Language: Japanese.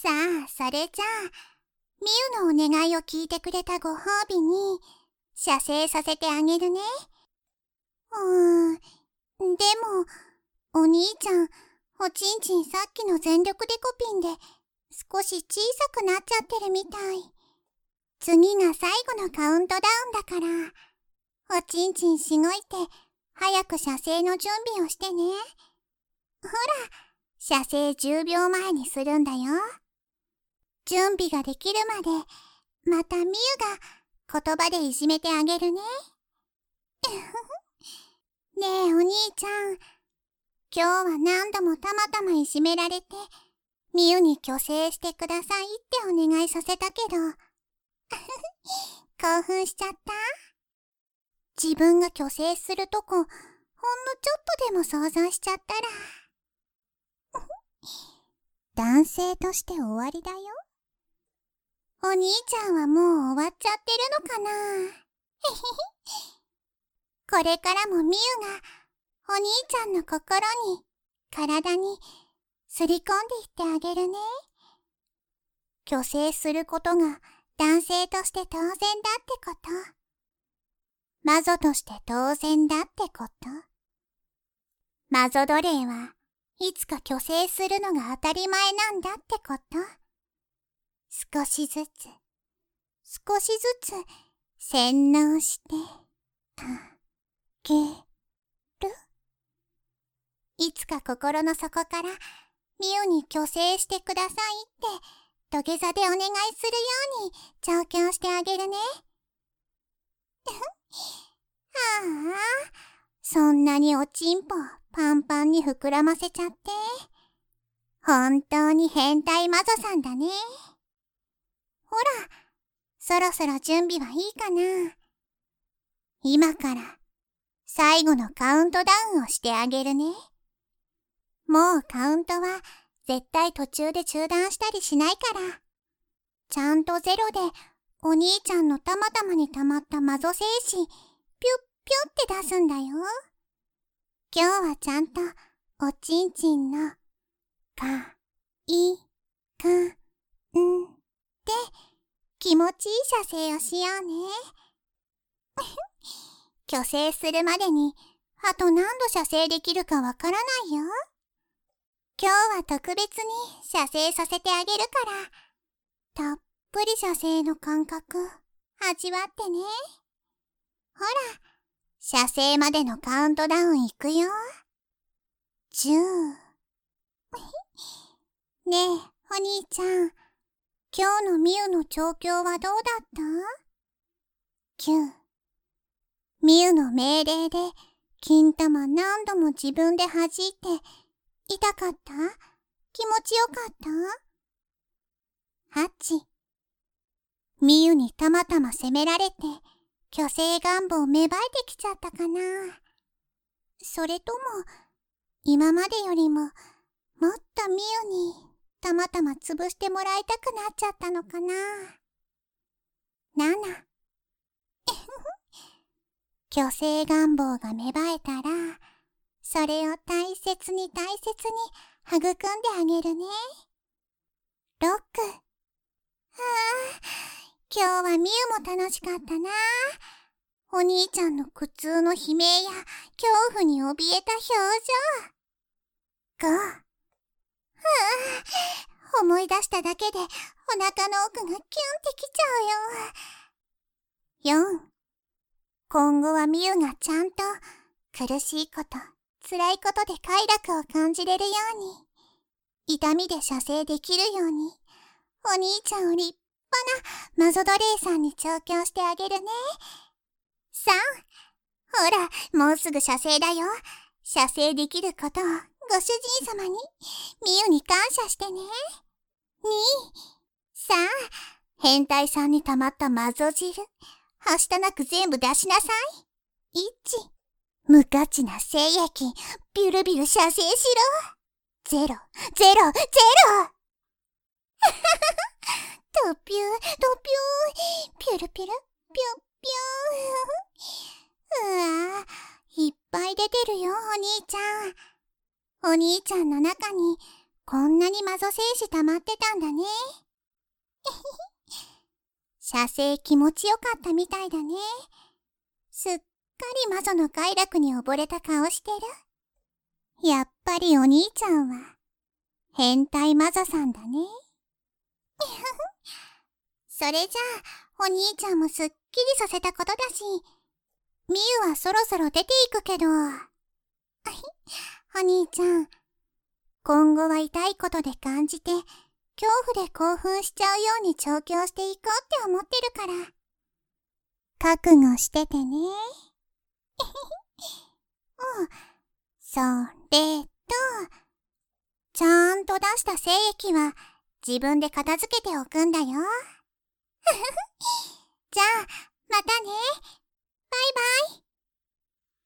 さあ、それじゃあ、みゆのお願いを聞いてくれたご褒美に、射精させてあげるね。でも、お兄ちゃん、おちんちんさっきの全力デコピンで、少し小さくなっちゃってるみたい。次が最後のカウントダウンだから、おちんちんしごいて、早く射精の準備をしてね。ほら、射精10秒前にするんだよ。準備ができるまで、またみゆが言葉でいじめてあげるね。ねえお兄ちゃん、今日は何度もたまたまいじめられて、みゆに虚勢してくださいってお願いさせたけど、興奮しちゃった？自分が虚勢するとこ、ほんのちょっとでも想像しちゃったら、男性として終わりだよ。お兄ちゃんはもう終わっちゃってるのかな？これからもみゆがお兄ちゃんの心に、体にすり込んでいってあげるね。虚勢することが男性として当然だってこと。魔女として当然だってこと。魔女奴隷はいつか虚勢するのが当たり前なんだってこと。少しずつ洗脳してあげる。いつか心の底からみゆに虚勢してくださいって土下座でお願いするように調教してあげるね。ああ、そんなにおちんぽパンパンに膨らませちゃって。本当に変態魔女さんだね。ほら、そろそろ準備はいいかな。今から最後のカウントダウンをしてあげるね。もうカウントは絶対途中で中断したりしないから。ちゃんとゼロでお兄ちゃんのたまたまに溜まった魔女精子、ピュッピュッって出すんだよ。今日はちゃんとおちんちんのか、い、か、んで気持ちいい射精をしようね。虚勢するまでにあと何度射精できるかわからないよ。今日は特別に射精させてあげるから、たっぷり射精の感覚味わってね。ほら、射精までのカウントダウンいくよ。10。ねえ、お兄ちゃん、今日のみゆの調教はどうだった？ 9。みゆの命令で金玉何度も自分で弾いて、痛かった？気持ちよかった？ 8。みゆにたまたま責められて、虚勢願望芽生えてきちゃったかな。それとも、今までよりも、もっとみゆにたまたま潰してもらいたくなっちゃったのかな。7。虚勢願望が芽生えたら、それを大切に育んであげるね。6。今日はみゆも楽しかったな。お兄ちゃんの苦痛の悲鳴や恐怖に怯えた表情。5。思い出しただけでお腹の奥がキュンってきちゃうよ。4。今後はみゆがちゃんと苦しいこと、辛いことで快楽を感じれるように、痛みで射精できるように、お兄ちゃんを立派な魔女奴隷さんに調教してあげるね。3。ほら、もうすぐ射精だよ。射精できることをご主人様に、みゆに感謝してね。2。さあ、変態さんに溜まった魔女汁、はしたなく全部出しなさい。1。無価値な精液、ビュルビュル射精しろ。0、0、0。ドピュー、ドピュー、ピュルピュル、ピュッピュー。うわぁ、いっぱい出てるよ、お兄ちゃん。お兄ちゃんの中にこんなにマゾ精子溜まってたんだね。射精気持ちよかったみたいだね。すっかりマゾの快楽に溺れた顔してる。やっぱりお兄ちゃんは変態マゾさんだね。それじゃあお兄ちゃんもすっきりさせたことだし、みゆはそろそろ出ていくけど。お兄ちゃん、今後は痛いことで感じて、恐怖で興奮しちゃうように調教していこうって思ってるから。覚悟しててね。うん。それと、ちゃんと出した精液は自分で片付けておくんだよ。じゃあ、またね。バイバイ。